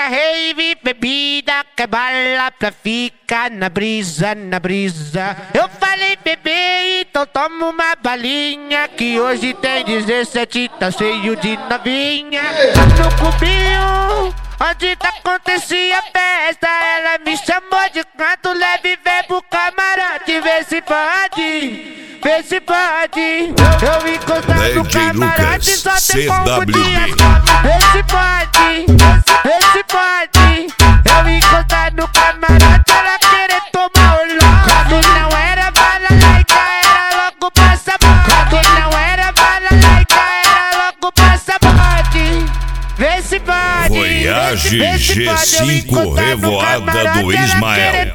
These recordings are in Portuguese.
quer rave, bebida, quer bala pra ficar na brisa, na brisa. Eu falei, bebê, então toma uma balinha, que hoje tem 17, tá cheio de novinha. No cubinho, onde acontecia festa, ela me chamou de canto leve, vem pro camarote, vê se pode, vê se pode. Eu encostar no camarote, só tem como dias. Vê se pode, vê se pode. Eu encostar no camarote, ela querer tomar o logo. Quando não era balalaica, era logo passaporte. Quando não era balalaica, era logo passaporte. Vê se pode, Voyage G5 Revoada do Ismael.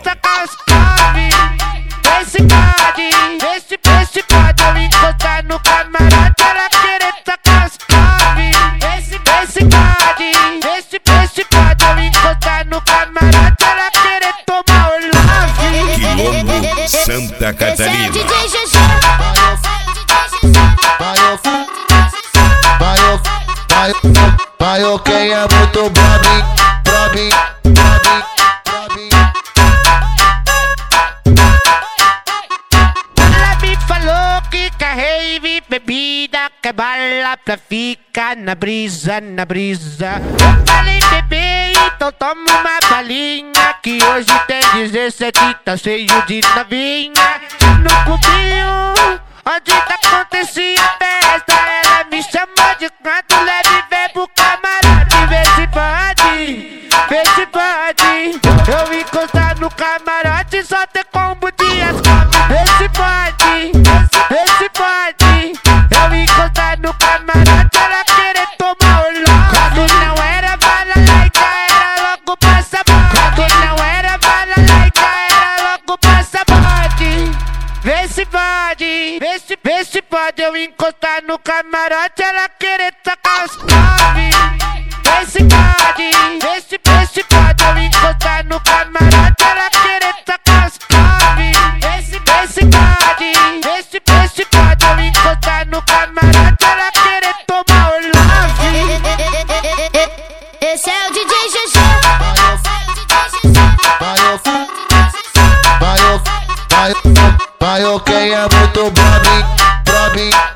Vê se pode, vê se pode. Eu encostar no camarote, ela querer tacar os cove. Vê se pode, vê se pode. Eu encostar no camarote, ela querer tomar o love. Quilombo, Santa Catarina. Vai, quem é muito brabinho, brabinho, brabinho, brabinho. Ela me falou que quer rave, bebida, quer bala pra ficar na brisa, na brisa. Eu falei, bebê, então toma uma balinha, que hoje tem 17, tá cheio de novinha. No cubinho, onde acontecia festa, ela me chamou de canto leve, vem pro camarote, vê se pode, vê se pode. Eu encostar no camarote, só tem combo de asfalto. Vê se pode, vê se pode. Eu encostar no camarote, ela querer tomar o logo. Quando não era balalaica, era logo passaporte. Quando não era balalaica, era logo passaporte. Vê se pode, vê se pode. Eu encostar no camarote, ela querer tacar os cove. Vê se pode, vê se pode. Eu encostar no camarote, ela querer tacar os cove. Vê se pode, vê se pode. Eu encostar no camarote, ela querer tomar o love. Esse é o DJ GG. Vai, quem é muito brabinho, brabinho.